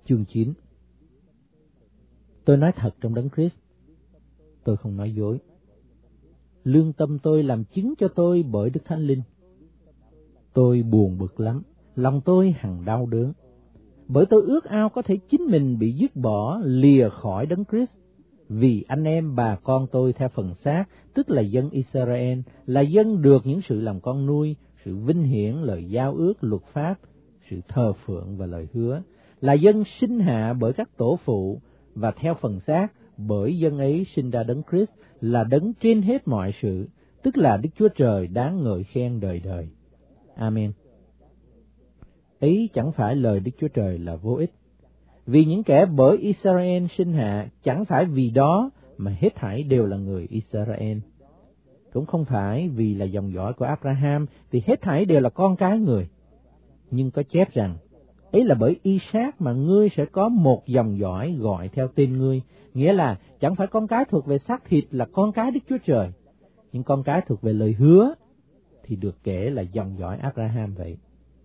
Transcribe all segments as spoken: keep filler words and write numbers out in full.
chương chín. Tôi nói thật trong Đấng Christ, tôi không nói dối. Lương tâm tôi làm chứng cho tôi bởi Đức Thánh Linh. Tôi buồn bực lắm, lòng tôi hằng đau đớn, bởi tôi ước ao có thể chính mình bị dứt bỏ, lìa khỏi Đấng Christ, vì anh em bà con tôi theo phần xác, tức là dân Israel, là dân được những sự làm con nuôi, sự vinh hiển, lời giao ước, luật pháp, sự thờ phượng và lời hứa, là dân sinh hạ bởi các tổ phụ, và theo phần xác, bởi dân ấy sinh ra Đấng Christ, là đấng trên hết mọi sự, tức là Đức Chúa Trời đáng ngợi khen đời đời. Amen. Ấy chẳng phải lời Đức Chúa Trời là vô ích, vì những kẻ bởi Israel sinh hạ chẳng phải vì đó mà hết thảy đều là người Israel. Cũng không phải vì là dòng dõi của Abraham thì hết thảy đều là con cái người. Nhưng có chép rằng, ấy là bởi Isaac mà ngươi sẽ có một dòng dõi gọi theo tên ngươi, nghĩa là chẳng phải con cái thuộc về xác thịt là con cái Đức Chúa Trời, nhưng con cái thuộc về lời hứa thì được kể là dòng dõi Abraham vậy.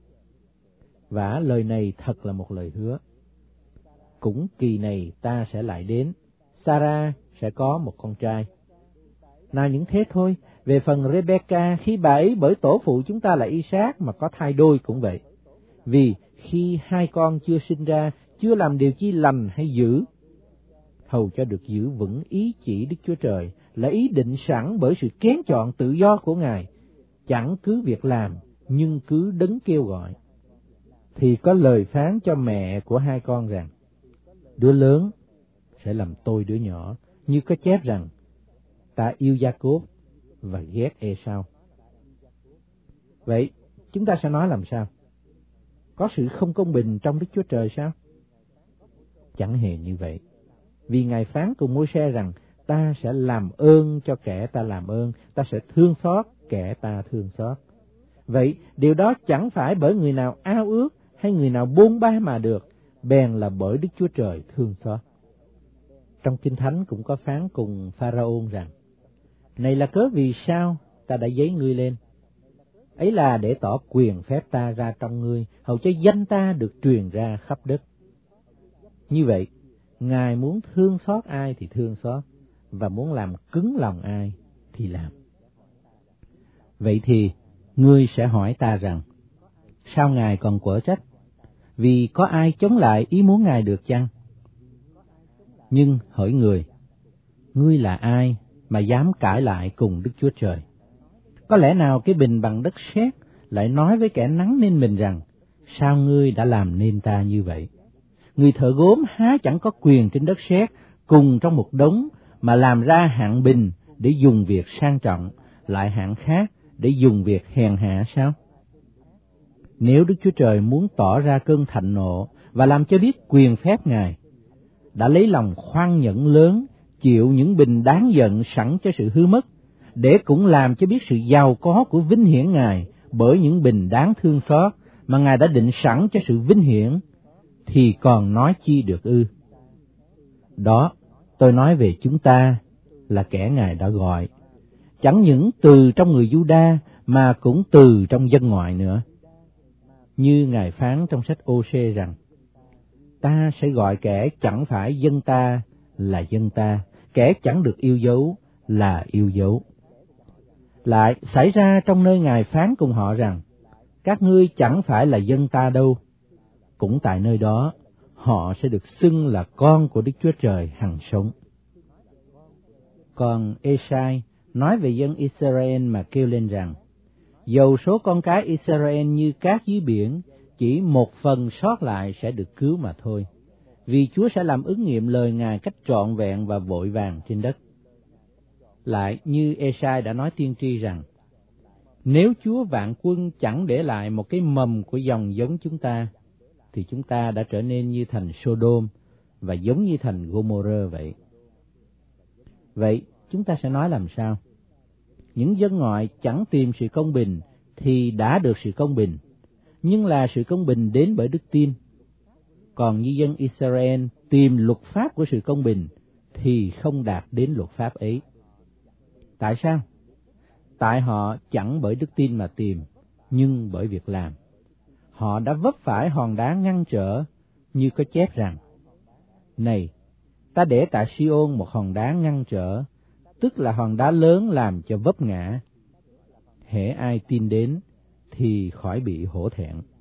Và lời này thật là một lời hứa. Cũng kỳ này ta sẽ lại đến, Sarah sẽ có một con trai. Nào những thế thôi, về phần Rebecca, khi bà ấy bởi tổ phụ chúng ta là Isaac mà có thai đôi cũng vậy. Vì khi hai con chưa sinh ra, chưa làm điều chi lành hay dữ, hầu cho được giữ vững ý chỉ Đức Chúa Trời, là ý định sẵn bởi sự kén chọn tự do của Ngài, chẳng cứ việc làm, nhưng cứ đấng kêu gọi. Thì có lời phán cho mẹ của hai con rằng, đứa lớn sẽ làm tôi đứa nhỏ, như có chép rằng, ta yêu Gia-cốp và ghét Ê-sau. Vậy, chúng ta sẽ nói làm sao? Có sự không công bình trong Đức Chúa Trời sao? Chẳng hề như vậy. Vì Ngài phán cùng Môi-se rằng, ta sẽ làm ơn cho kẻ ta làm ơn, ta sẽ thương xót kẻ ta thương xót. Vậy, điều đó chẳng phải bởi người nào ao ước hay người nào bôn ba mà được, bèn là bởi Đức Chúa Trời thương xót. Trong Kinh Thánh cũng có phán cùng Pharaon rằng, này là cớ vì sao ta đã dấy ngươi lên? Ấy là để tỏ quyền phép ta ra trong ngươi, hầu cho danh ta được truyền ra khắp đất. Như vậy, Ngài muốn thương xót ai thì thương xót, và muốn làm cứng lòng ai thì làm. Vậy thì, ngươi sẽ hỏi ta rằng, sao Ngài còn quở trách? Vì có ai chống lại ý muốn Ngài được chăng? Nhưng hỡi người, ngươi là ai mà dám cãi lại cùng Đức Chúa Trời? Có lẽ nào cái bình bằng đất sét lại nói với kẻ nắng nên mình rằng, sao ngươi đã làm nên ta như vậy? Người thợ gốm há chẳng có quyền trên đất sét cùng trong một đống mà làm ra hạng bình để dùng việc sang trọng, lại hạng khác để dùng việc hèn hạ sao? Nếu Đức Chúa Trời muốn tỏ ra cơn thạnh nộ và làm cho biết quyền phép Ngài, đã lấy lòng khoan nhẫn lớn, chịu những bình đáng giận sẵn cho sự hư mất, để cũng làm cho biết sự giàu có của vinh hiển Ngài bởi những bình đáng thương xót mà Ngài đã định sẵn cho sự vinh hiển, thì còn nói chi được ư? Đó, tôi nói về chúng ta là kẻ Ngài đã gọi, chẳng những từ trong người Giu-đa mà cũng từ trong dân ngoại nữa. Như Ngài phán trong sách Ô-sê rằng, ta sẽ gọi kẻ chẳng phải dân ta là dân ta, kẻ chẳng được yêu dấu là yêu dấu. Lại xảy ra trong nơi Ngài phán cùng họ rằng, các ngươi chẳng phải là dân ta đâu. Cũng tại nơi đó, họ sẽ được xưng là con của Đức Chúa Trời hằng sống. Còn Ê-sai nói về dân Israel mà kêu lên rằng, dầu số con cái Israel như cát dưới biển, chỉ một phần sót lại sẽ được cứu mà thôi, vì Chúa sẽ làm ứng nghiệm lời Ngài cách trọn vẹn và vội vàng trên đất. Lại như Ê-sai đã nói tiên tri rằng, nếu Chúa vạn quân chẳng để lại một cái mầm của dòng giống chúng ta, thì chúng ta đã trở nên như thành Sodom và giống như thành Gomorrah vậy. Vậy, chúng ta sẽ nói làm sao? Những dân ngoại chẳng tìm sự công bình thì đã được sự công bình, nhưng là sự công bình đến bởi đức tin. Còn như dân Israel tìm luật pháp của sự công bình thì không đạt đến luật pháp ấy. Tại sao? Tại họ chẳng bởi đức tin mà tìm, nhưng bởi việc làm. Họ đã vấp phải hòn đá ngăn trở, như có chép rằng: Này, ta để tại Siôn một hòn đá ngăn trở, tức là hòn đá lớn làm cho vấp ngã. Hễ ai tin đến thì khỏi bị hổ thẹn.